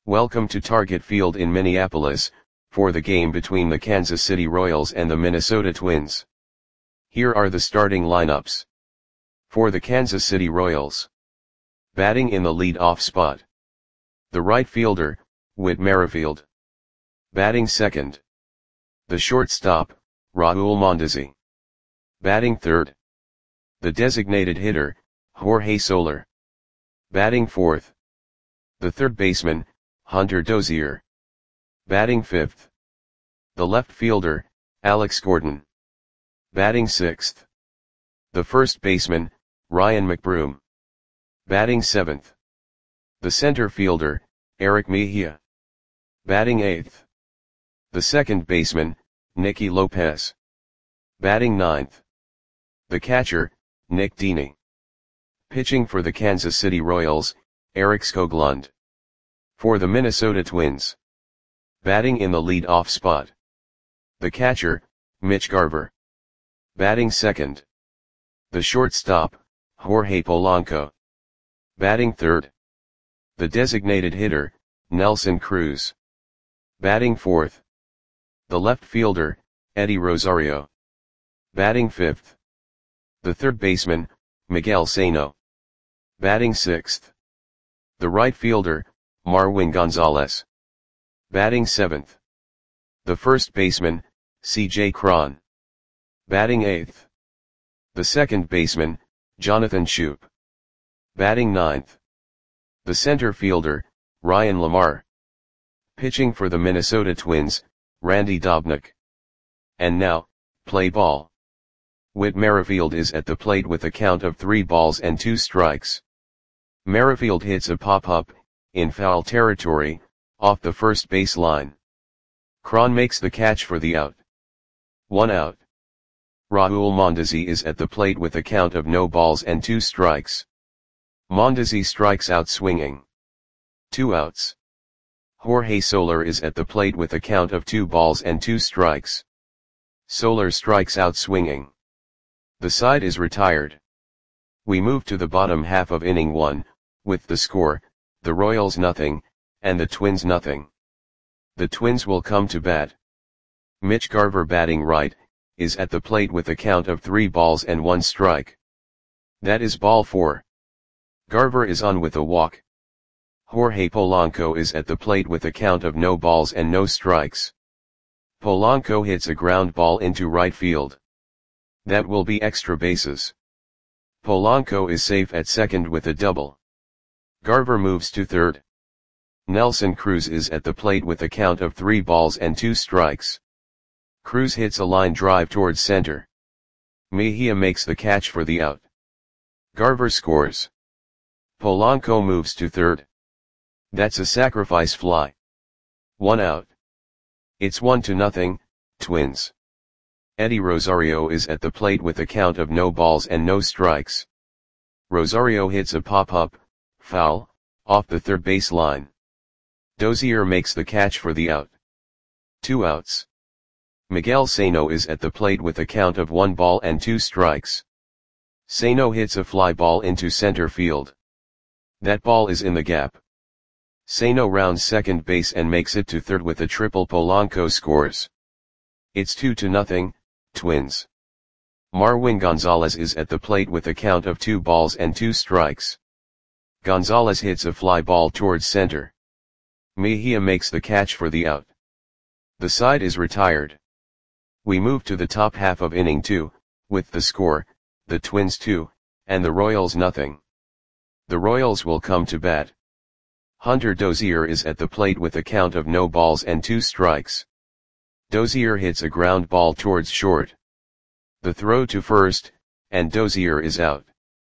Welcome to Target Field in Minneapolis, for the game between the Kansas City Royals and the Minnesota Twins. Here are the starting lineups. For the Kansas City Royals. Batting in the lead-off spot. The right fielder, Whit Merrifield. Batting second. The shortstop, Raul Mondesi. Batting third. The designated hitter, Jorge Soler. Batting fourth. The third baseman, Hunter Dozier. Batting fifth. The left fielder, Alex Gordon. Batting sixth. The first baseman, Ryan McBroom. Batting seventh. The center fielder, Eric Mejia. Batting eighth. The second baseman, Nicky Lopez. Batting ninth. The catcher, Nick Dini. Pitching for the Kansas City Royals, Eric Skoglund. For the Minnesota Twins. Batting in the lead-off spot. The catcher, Mitch Garver. Batting second. The shortstop, Jorge Polanco. Batting third. The designated hitter, Nelson Cruz. Batting fourth. The left fielder, Eddie Rosario. Batting fifth. The third baseman, Miguel Sano. Batting sixth. The right fielder, Marwin Gonzalez. Batting seventh. The first baseman, C.J. Cron. Batting eighth. The second baseman, Jonathan Schoop. Batting ninth. The center fielder, Ryan Lamar. Pitching for the Minnesota Twins, Randy Dobnak. And now, play ball. Whit Merrifield is at the plate with a count of 3 balls and 2 strikes. Merrifield hits a pop-up, in foul territory, off the first base line. Cron makes the catch for the out. 1 out. Raul Mondesi is at the plate with a count of no balls and 2 strikes. Mondesi strikes out swinging. 2 outs. Jorge Soler is at the plate with a count of 2 balls and 2 strikes. Soler strikes out swinging. The side is retired. We move to the bottom half of inning 1, with the score, the Royals nothing, and the Twins nothing. The Twins will come to bat. Mitch Garver batting right, is at the plate with a count of 3 balls and 1 strike. That is ball 4. Garver is on with a walk. Jorge Polanco is at the plate with a count of no balls and no strikes. Polanco hits a ground ball into right field. That will be extra bases. Polanco is safe at second with a double. Garver moves to third. Nelson Cruz is at the plate with a count of 3 balls and 2 strikes. Cruz hits a line drive towards center. Mejia makes the catch for the out. Garver scores. Polanco moves to third. That's a sacrifice fly. 1 out. It's 1-0, Twins. Eddie Rosario is at the plate with a count of no balls and no strikes. Rosario hits a pop-up, foul, off the third base line. Dozier makes the catch for the out. 2 outs. Miguel Sano is at the plate with a count of 1 ball and 2 strikes. Sano hits a fly ball into center field. That ball is in the gap. Sano rounds second base and makes it to third with a triple. Polanco scores. It's 2-0, Twins. Marwin Gonzalez is at the plate with a count of 2 balls and 2 strikes. Gonzalez hits a fly ball towards center. Mejia makes the catch for the out. The side is retired. We move to the top half of inning 2, with the score, the Twins 2, and the Royals nothing. The Royals will come to bat. Hunter Dozier is at the plate with a count of no balls and 2 strikes. Dozier hits a ground ball towards short. The throw to first, and Dozier is out.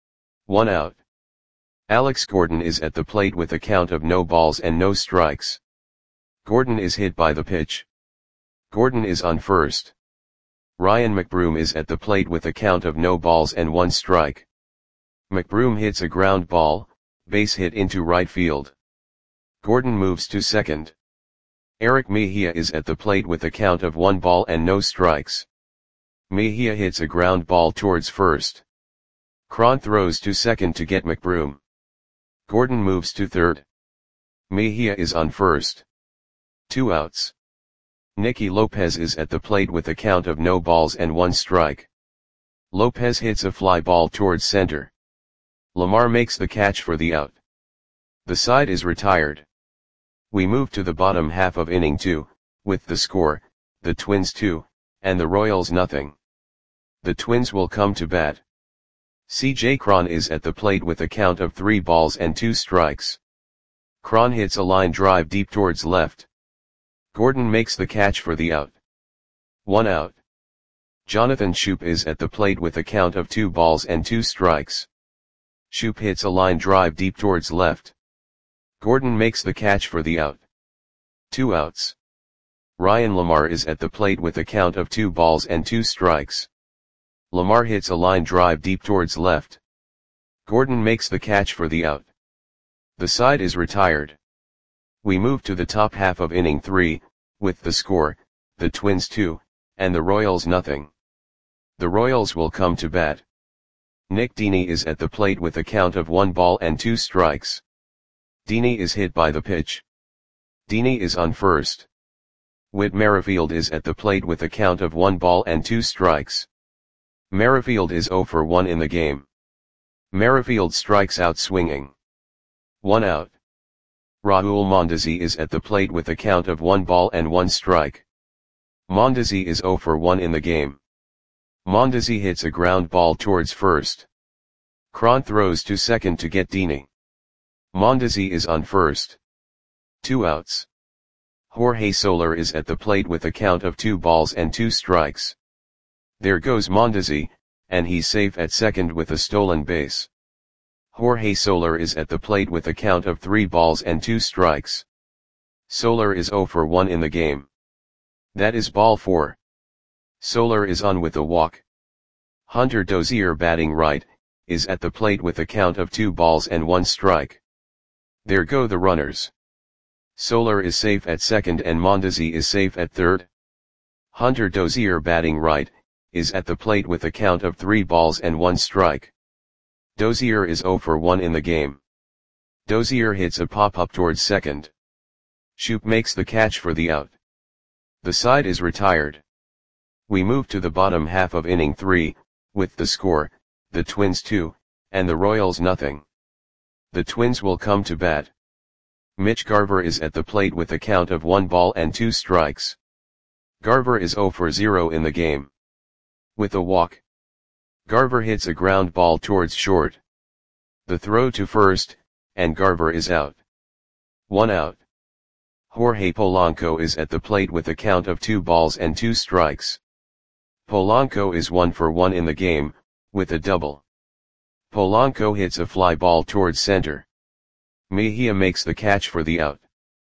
1 out. Alex Gordon is at the plate with a count of no balls and no strikes. Gordon is hit by the pitch. Gordon is on first. Ryan McBroom is at the plate with a count of no balls and 1 strike. McBroom hits a ground ball, base hit into right field. Gordon moves to second. Eric Mejia is at the plate with a count of 1 ball and no strikes. Mejia hits a ground ball towards first. Cron throws to second to get McBroom. Gordon moves to third. Mejia is on first. 2 outs. Nicky Lopez is at the plate with a count of no balls and 1 strike. Lopez hits a fly ball towards center. Lamar makes the catch for the out. The side is retired. We move to the bottom half of inning 2, with the score, the Twins 2, and the Royals nothing. The Twins will come to bat. C.J. Cron is at the plate with a count of 3 balls and 2 strikes. Cron hits a line drive deep towards left. Gordon makes the catch for the out. 1 out. Jonathan Schoop is at the plate with a count of 2 balls and 2 strikes. Schoop hits a line drive deep towards left. Gordon makes the catch for the out. 2 outs. Ryan Lamar is at the plate with a count of 2 balls and 2 strikes. Lamar hits a line drive deep towards left. Gordon makes the catch for the out. The side is retired. We move to the top half of inning 3, with the score, the Twins 2, and the Royals nothing. The Royals will come to bat. Nick Dini is at the plate with a count of 1 ball and 2 strikes. Dini is hit by the pitch. Dini is on first. Whit Merrifield is at the plate with a count of 1 ball and 2 strikes. Merrifield is 0 for 1 in the game. Merrifield strikes out swinging. 1 out. Raul Mondesi is at the plate with a count of 1 ball and 1 strike. Mondesi is 0 for 1 in the game. Mondesi hits a ground ball towards first. Cron throws to second to get Dini. Mondesi is on first. 2 outs. Jorge Soler is at the plate with a count of 2 balls and 2 strikes. There goes Mondesi, and he's safe at second with a stolen base. Jorge Soler is at the plate with a count of 3 balls and 2 strikes. Soler is 0 for 1 in the game. That is ball 4. Soler is on with a walk. Hunter Dozier, batting right, is at the plate with a count of 2 balls and 1 strike. There go the runners. Soler is safe at second and Mondesi is safe at third. Hunter Dozier, batting right, is at the plate with a count of 3 balls and 1 strike. Dozier is 0 for 1 in the game. Dozier hits a pop-up towards second. Schoop makes the catch for the out. The side is retired. We move to the bottom half of inning 3, with the score, the Twins 2, and the Royals nothing. The Twins will come to bat. Mitch Garver is at the plate with a count of 1 ball and 2 strikes. Garver is 0 for 0 in the game. With a walk. Garver hits a ground ball towards short. The throw to first, and Garver is out. 1 out. Jorge Polanco is at the plate with a count of 2 balls and 2 strikes. Polanco is 1 for 1 in the game, with a double. Polanco hits a fly ball towards center. Mejia makes the catch for the out.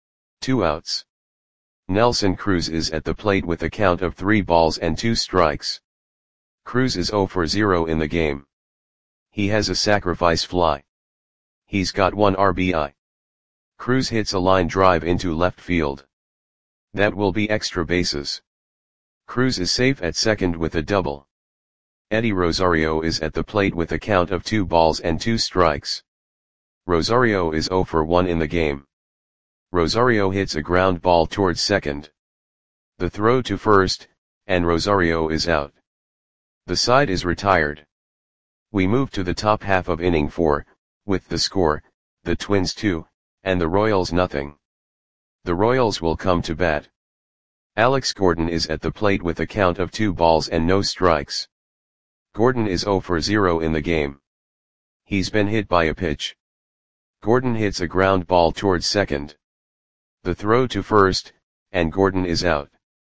2 outs. Nelson Cruz is at the plate with a count of 3 balls and 2 strikes. Cruz is 0 for 0 in the game. He has a sacrifice fly. He's got 1 RBI. Cruz hits a line drive into left field. That will be extra bases. Cruz is safe at second with a double. Eddie Rosario is at the plate with a count of 2 balls and 2 strikes. Rosario is 0 for 1 in the game. Rosario hits a ground ball towards second. The throw to first, and Rosario is out. The side is retired. We move to the top half of inning 4, with the score, the Twins 2, and the Royals nothing. The Royals will come to bat. Alex Gordon is at the plate with a count of 2 balls and no strikes. Gordon is 0 for 0 in the game. He's been hit by a pitch. Gordon hits a ground ball towards second. The throw to first, and Gordon is out.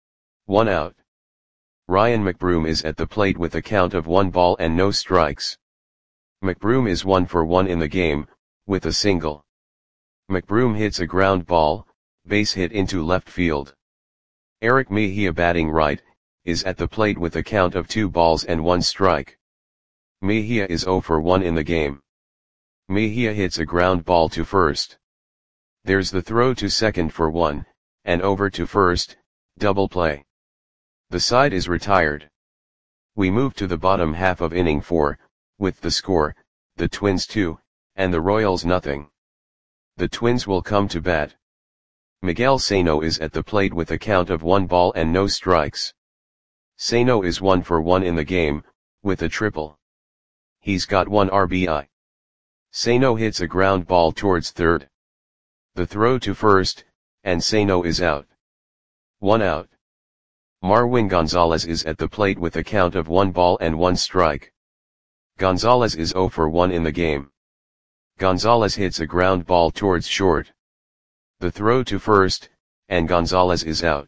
1 out. Ryan McBroom is at the plate with a count of 1 ball and no strikes. McBroom is 1 for 1 in the game, with a single. McBroom hits a ground ball, base hit into left field. Eric Mejia, batting right, is at the plate with a count of 2 balls and 1 strike. Mejia is 0 for 1 in the game. Mejia hits a ground ball to first. There's the throw to second for 1, and over to first, double play. The side is retired. We move to the bottom half of inning 4, with the score, the Twins 2, and the Royals nothing. The Twins will come to bat. Miguel Sano is at the plate with a count of 1 ball and no strikes. Sano is 1 for 1 in the game, with a triple. He's got 1 RBI. Sano hits a ground ball towards third. The throw to first, and Sano is out. 1 out. Marwin Gonzalez is at the plate with a count of 1 ball and 1 strike. Gonzalez is 0 for 1 in the game. Gonzalez hits a ground ball towards short. The throw to first, and Gonzalez is out.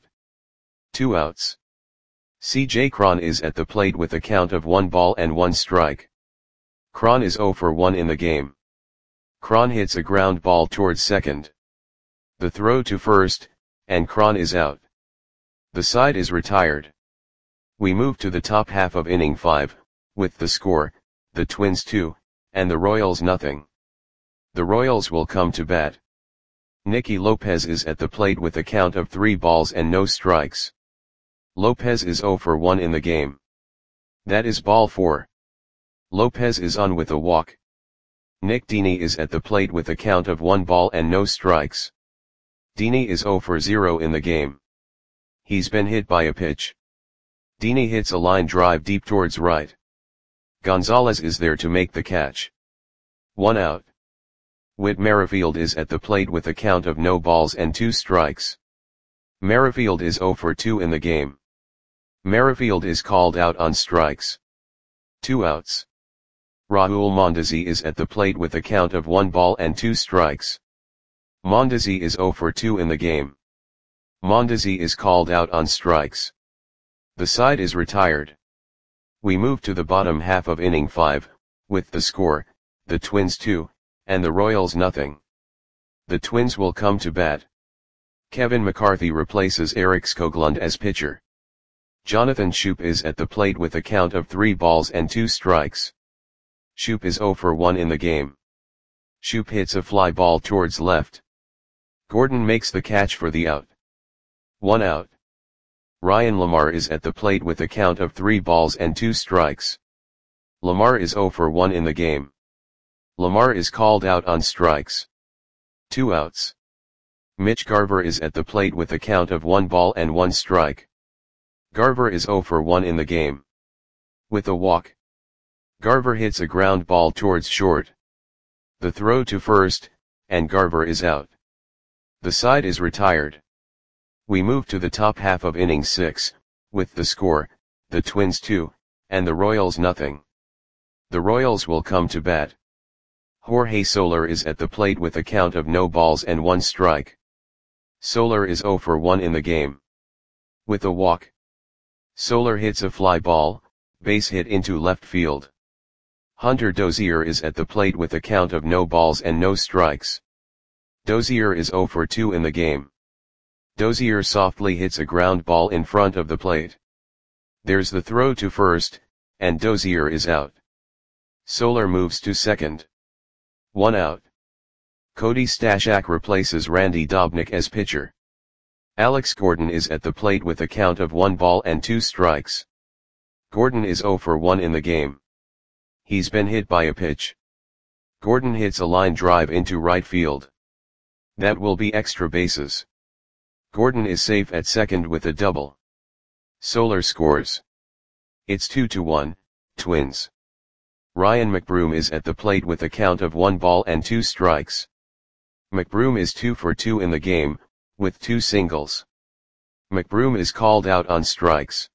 2 outs. C.J. Cron is at the plate with a count of 1 ball and 1 strike. Cron is 0 for 1 in the game. Cron hits a ground ball towards second. The throw to first, and Cron is out. The side is retired. We move to the top half of inning 5, with the score, the Twins 2, and the Royals nothing. The Royals will come to bat. Nicky Lopez is at the plate with a count of 3 balls and no strikes. Lopez is 0 for 1 in the game. That is ball 4. Lopez is on with a walk. Nick Dini is at the plate with a count of 1 ball and no strikes. Dini is 0 for 0 in the game. He's been hit by a pitch. Dini hits a line drive deep towards right. Gonzalez is there to make the catch. 1 out. Whit Merrifield is at the plate with a count of no balls and 2 strikes. Merrifield is 0 for 2 in the game. Merrifield is called out on strikes. 2 outs. Raul Mondesi is at the plate with a count of 1 ball and 2 strikes. Mondesi is 0 for 2 in the game. Mondesi is called out on strikes. The side is retired. We move to the bottom half of inning 5, with the score, the Twins 2, and the Royals nothing. The Twins will come to bat. Kevin McCarthy replaces Eric Skoglund as pitcher. Jonathan Schoop is at the plate with a count of 3 balls and 2 strikes. Schoop is 0 for 1 in the game. Schoop hits a fly ball towards left. Gordon makes the catch for the out. 1 out. Ryan Lamar is at the plate with a count of 3 balls and 2 strikes. Lamar is 0 for 1 in the game. Lamar is called out on strikes. 2 outs. Mitch Garver is at the plate with a count of 1 ball and 1 strike. Garver is 0 for 1 in the game. With a walk. Garver hits a ground ball towards short. The throw to first, and Garver is out. The side is retired. We move to the top half of inning 6, with the score, the Twins 2, and the Royals nothing. The Royals will come to bat. Jorge Soler is at the plate with a count of no balls and 1 strike. Soler is 0 for 1 in the game. With a walk. Soler hits a fly ball, base hit into left field. Hunter Dozier is at the plate with a count of no balls and no strikes. Dozier is 0 for 2 in the game. Dozier softly hits a ground ball in front of the plate. There's the throw to first, and Dozier is out. Soler moves to second. 1 out. Cody Stashak replaces Randy Dobnak as pitcher. Alex Gordon is at the plate with a count of 1 ball and 2 strikes. Gordon is 0 for 1 in the game. He's been hit by a pitch. Gordon hits a line drive into right field. That will be extra bases. Gordon is safe at second with a double. Soler scores. It's 2-1, Twins. Ryan McBroom is at the plate with a count of 1 ball and 2 strikes. McBroom is 2 for 2 in the game, with 2 singles. McBroom is called out on strikes.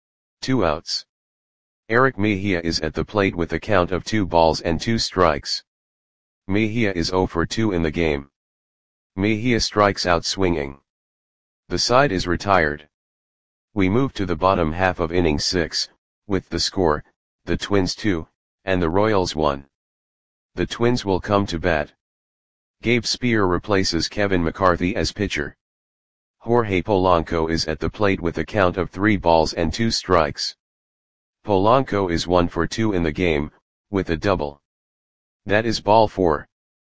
2 outs. Eric Mejia is at the plate with a count of 2 balls and 2 strikes. Mejia is 0 for 2 in the game. Mejia strikes out swinging. The side is retired. We move to the bottom half of inning 6, with the score, the Twins 2, and the Royals 1. The Twins will come to bat. Gabe Spear replaces Kevin McCarthy as pitcher. Jorge Polanco is at the plate with a count of 3 balls and 2 strikes. Polanco is 1 for 2 in the game, with a double. That is ball 4.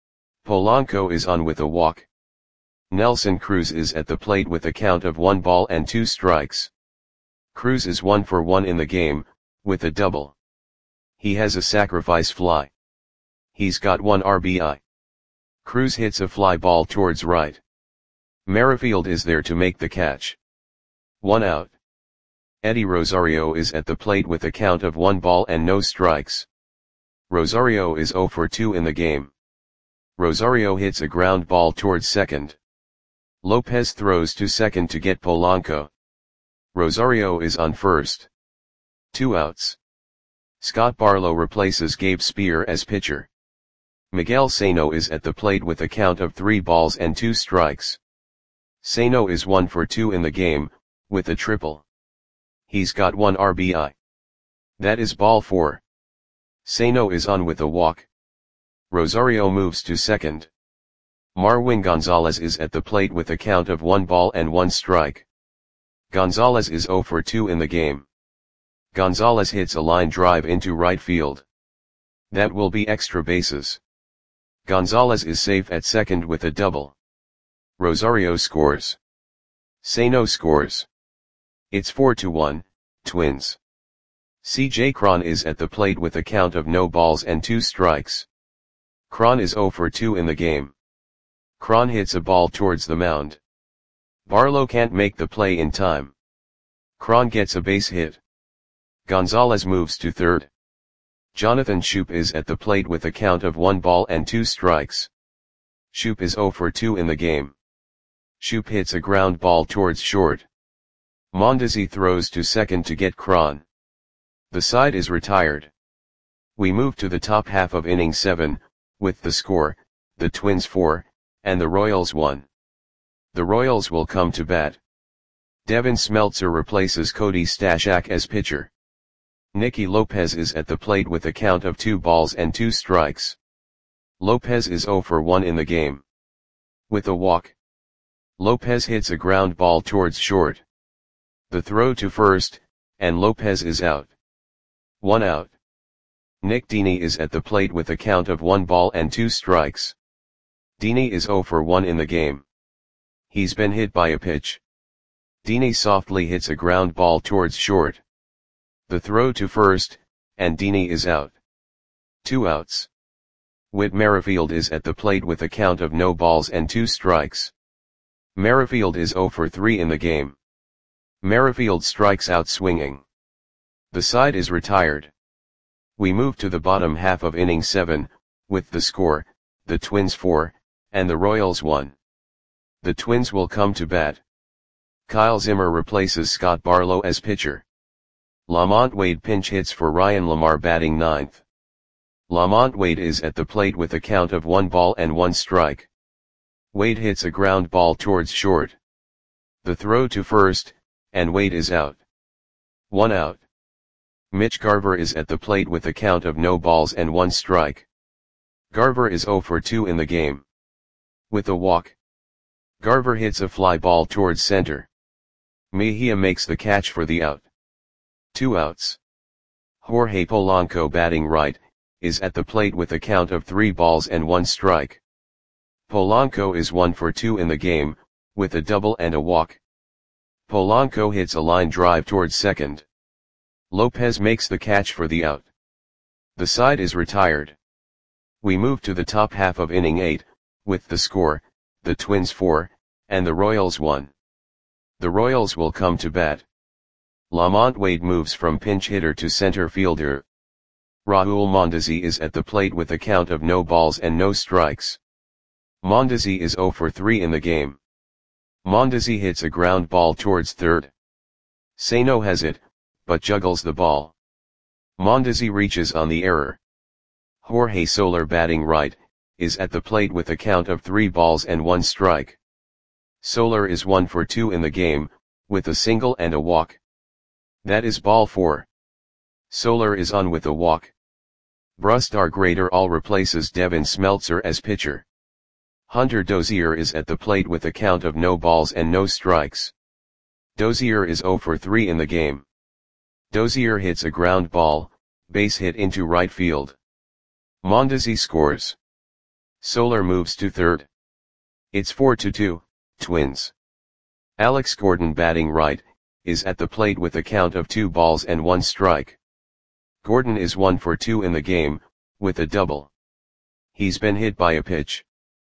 Polanco is on with a walk. Nelson Cruz is at the plate with a count of 1 ball and 2 strikes. Cruz is 1 for 1 in the game, with a double. He has a sacrifice fly. He's got 1 RBI. Cruz hits a fly ball towards right. Merrifield is there to make the catch. 1 out. Eddie Rosario is at the plate with a count of 1 ball and no strikes. Rosario is 0 for 2 in the game. Rosario hits a ground ball towards second. Lopez throws to second to get Polanco. Rosario is on first. 2 outs. Scott Barlow replaces Gabe Spear as pitcher. Miguel Sano is at the plate with a count of 3 balls and 2 strikes. Sano is 1 for 2 in the game, with a triple. He's got 1 RBI. That is ball 4. Sano is on with a walk. Rosario moves to second. Marwin Gonzalez is at the plate with a count of 1 ball and 1 strike. Gonzalez is 0 for 2 in the game. Gonzalez hits a line drive into right field. That will be extra bases. Gonzalez is safe at second with a double. Rosario scores. Sano scores. It's 4-1, Twins. C.J. Cron is at the plate with a count of no balls and 2 strikes. Cron is 0 for 2 in the game. Cron hits a ball towards the mound. Barlow can't make the play in time. Cron gets a base hit. Gonzalez moves to third. Jonathan Schoop is at the plate with a count of 1 ball and 2 strikes. Schoop is 0 for 2 in the game. Schoop hits a ground ball towards short. Mondesi throws to second to get Cron. The side is retired. We move to the top half of inning 7, with the score, the Twins 4, and the Royals 1. The Royals will come to bat. Devin Smeltzer replaces Cody Stashak as pitcher. Nicky Lopez is at the plate with a count of 2 balls and 2 strikes. Lopez is 0 for 1 in the game. With a walk. Lopez hits a ground ball towards short. The throw to first, and Lopez is out. 1 out. Nick Dini is at the plate with a count of 1 ball and 2 strikes. Dini is 0 for 1 in the game. He's been hit by a pitch. Dini softly hits a ground ball towards short. The throw to first, and Dini is out. 2 outs. Whit Merrifield is at the plate with a count of no balls and 2 strikes. Merrifield is 0 for 3 in the game. Merrifield strikes out swinging. The side is retired. We move to the bottom half of inning 7, with the score, the Twins 4, and the Royals 1. The Twins will come to bat. Kyle Zimmer replaces Scott Barlow as pitcher. Lamont Wade pinch hits for Ryan Lamar batting 9th. Lamont Wade is at the plate with a count of 1 ball and 1 strike. Wade hits a ground ball towards short. The throw to first, and Wade is out. 1 out. Mitch Garver is at the plate with a count of no balls and 1 strike. Garver is 0 for 2 in the game. With a walk. Garver hits a fly ball towards center. Mejia makes the catch for the out. 2 outs. Jorge Polanco batting right, is at the plate with a count of 3 balls and 1 strike. Polanco is 1 for 2 in the game, with a double and a walk. Polanco hits a line drive towards second. Lopez makes the catch for the out. The side is retired. We move to the top half of inning 8, with the score, the Twins 4, and the Royals 1. The Royals will come to bat. Lamont Wade moves from pinch hitter to center fielder. Raul Mondesi is at the plate with a count of no balls and no strikes. Mondesi is 0 for 3 in the game. Mondesi hits a ground ball towards third. Sano has it, but juggles the ball. Mondesi reaches on the error. Jorge Soler batting right, is at the plate with a count of 3 balls and 1 strike. Soler is 1 for 2 in the game, with a single and a walk. That is ball 4. Soler is on with a walk. Brusdar Graterol replaces Devin Smeltzer as pitcher. Hunter Dozier is at the plate with a count of no balls and no strikes. Dozier is 0 for 3 in the game. Dozier hits a ground ball, base hit into right field. Mondesi scores. Soler moves to third. It's 4-2, Twins. Alex Gordon batting right, is at the plate with a count of 2 balls and 1 strike. Gordon is 1 for 2 in the game, with a double. He's been hit by a pitch.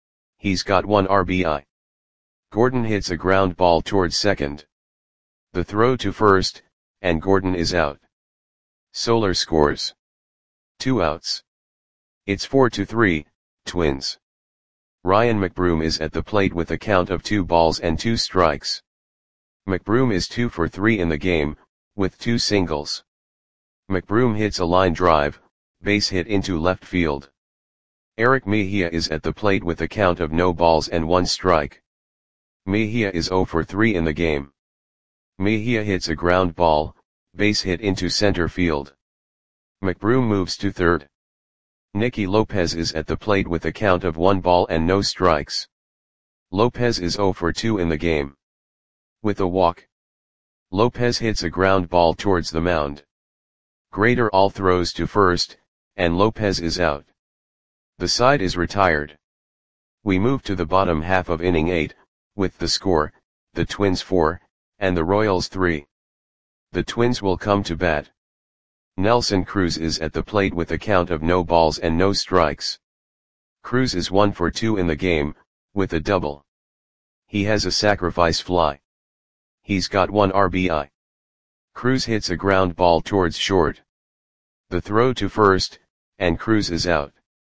He's got 1 RBI. Gordon hits a ground ball towards second. The throw to first, and Gordon is out. Soler scores. 2 outs. It's 4-3, Twins. Ryan McBroom is at the plate with a count of 2 balls and 2 strikes. McBroom is 2 for 3 in the game, with 2 singles. McBroom hits a line drive, base hit into left field. Eric Mejia is at the plate with a count of no balls and 1 strike. Mejia is 0 for 3 in the game. Mejia hits a ground ball, base hit into center field. McBroom moves to third. Nicky Lopez is at the plate with a count of 1 ball and no strikes. Lopez is 0 for 2 in the game. With a walk, Lopez hits a ground ball towards the mound. Graterol throws to first, and Lopez is out. The side is retired. We move to the bottom half of inning 8, with the score, the Twins 4, and the Royals 3. The Twins will come to bat. Nelson Cruz is at the plate with a count of no balls and no strikes. Cruz is 1 for 2 in the game, with a double. He has a sacrifice fly. He's got 1 RBI. Cruz hits a ground ball towards short. The throw to first, and Cruz is out.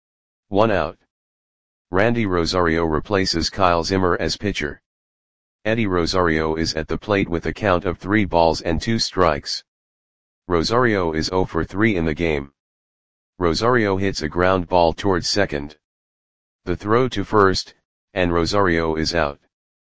1 out. Randy Rosario replaces Kyle Zimmer as pitcher. Eddie Rosario is at the plate with a count of 3 balls and 2 strikes. Rosario is 0 for 3 in the game. Rosario hits a ground ball towards second. The throw to first, and Rosario is out.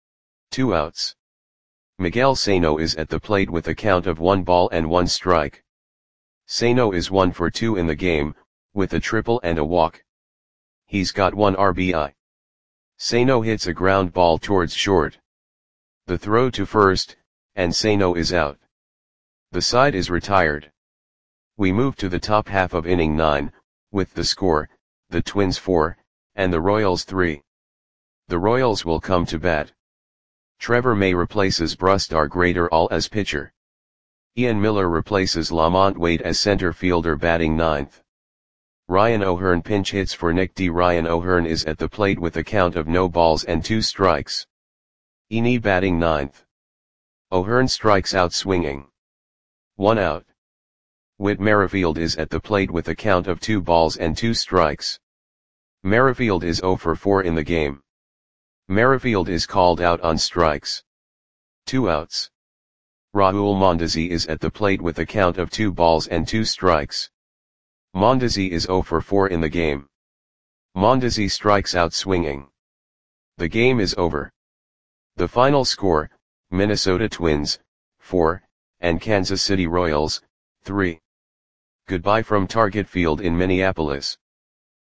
2 outs. Miguel Sano is at the plate with a count of 1 ball and 1 strike. Sano is 1 for 2 in the game, with a triple and a walk. He's got 1 RBI. Sano hits a ground ball towards short. The throw to first, and Sano is out. The side is retired. We move to the top half of inning 9, with the score, the Twins 4, and the Royals 3. The Royals will come to bat. Trevor May replaces Brusdar Graterol as pitcher. Ian Miller replaces Lamont Wade as center fielder batting 9th. Ryan O'Hearn pinch hits for Nick D. Ryan O'Hearn is at the plate with a count of no balls and 2 strikes. Eni batting 9th. O'Hearn strikes out swinging. 1 out. Whit Merrifield is at the plate with a count of 2 balls and 2 strikes. Merrifield is 0 for 4 in the game. Merrifield is called out on strikes. 2 outs. Raul Mondesi is at the plate with a count of 2 balls and 2 strikes. Mondesi is 0 for 4 in the game. Mondesi strikes out swinging. The game is over. The final score, Minnesota Twins, 4, and Kansas City Royals, 3. Goodbye from Target Field in Minneapolis.